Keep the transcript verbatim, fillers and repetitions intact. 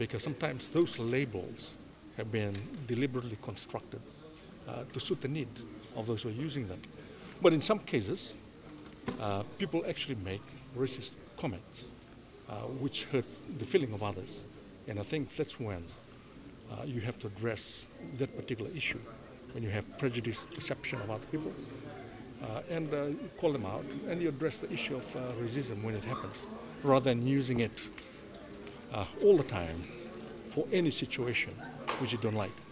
Because sometimes those labels have been deliberately constructed uh, to suit the need of those who are using them. But in some cases, uh, people actually make racist comments uh, which hurt the feeling of others. And I think that's when uh, you have to address that particular issue, when you have prejudiced perception of other people, uh, and uh, you call them out, and you address the issue of uh, racism when it happens, rather than using it uh, all the time for any situation which you don't like.